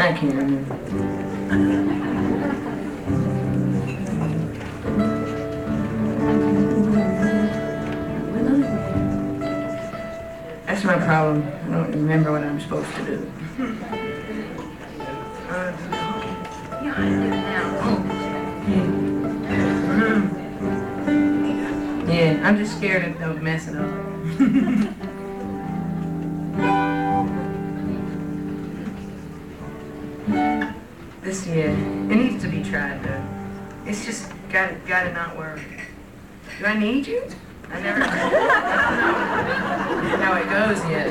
I can't remember. That's my problem. I don't remember what I'm supposed to do. Yeah, I do now. Yeah, I'm just scared of messing up. This, yeah, it needs to be tried though. It's just gotta not work. Do I need you? I never, I don't know how it goes yet.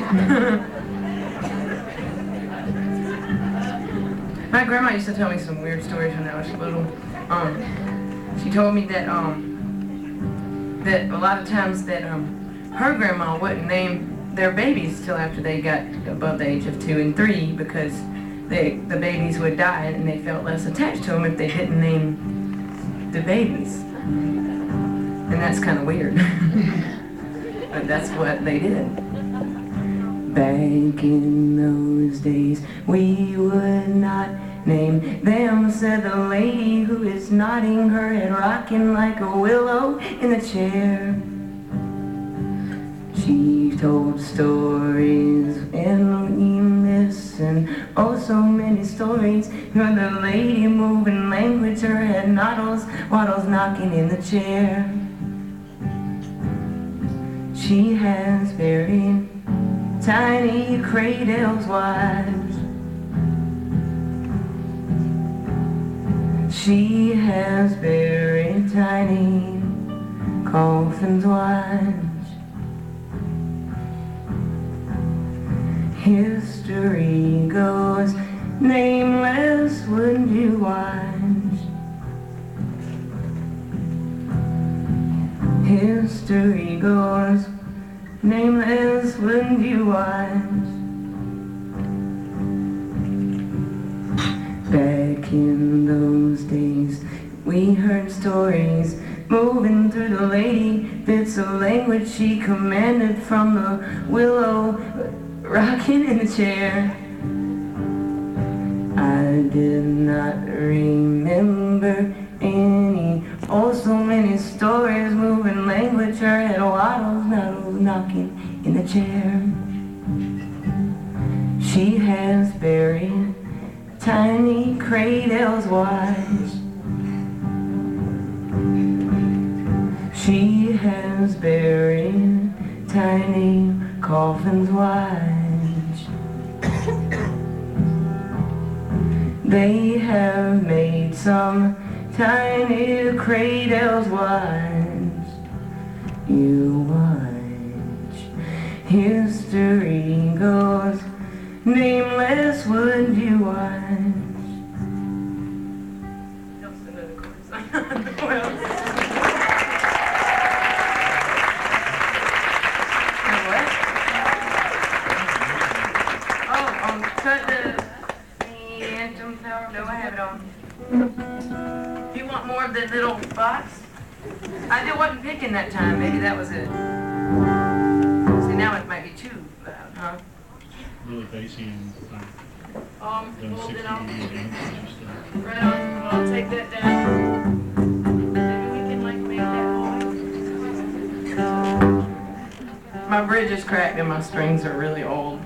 My grandma used to tell me some weird stories when I was little. She told me that that a lot of times that her grandma wouldn't name their babies till after they got above the age of 2 and 3 because the babies would die and they felt less attached to them if they didn't name the babies. And that's kind of weird. But that's what they did. Back in those days, we would not name them, said the lady who is nodding her head, rocking like a willow in the chair. She told stories and we listened, oh so many stories. Heard the lady moving language, her head waddles knocking in the chair. She has very tiny cradles wide. She has very tiny coffins wide. History goes nameless, wouldn't you watch? History goes nameless, wouldn't you watch? Back in those days, we heard stories moving through the lady, bits of language she commanded from the willow, rocking in the chair. I did not remember any, oh so many stories, moving language, her head waddles, knocking in the chair. She has very tiny cradles wide. She has very tiny coffins wide. They have made some tiny cradles wide. You watch. History goes nameless, would you watch? Cut the anthem power. No, I have it on. Do you want more of the little box? I wasn't picking that time. Maybe that was it. See, now it might be too loud, huh? Really bassy and Well, then 60 right on. I'll take that down. Maybe we can like make that noise. My bridge is cracked and my strings are really old.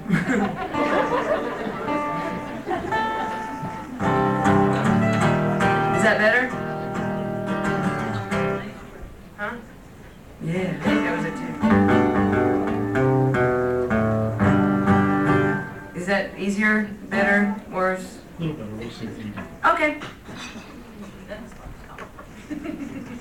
Is that better? Huh? Yeah, I think that was it too. Is that easier, better, worse? A little better, we'll see if you can. Okay.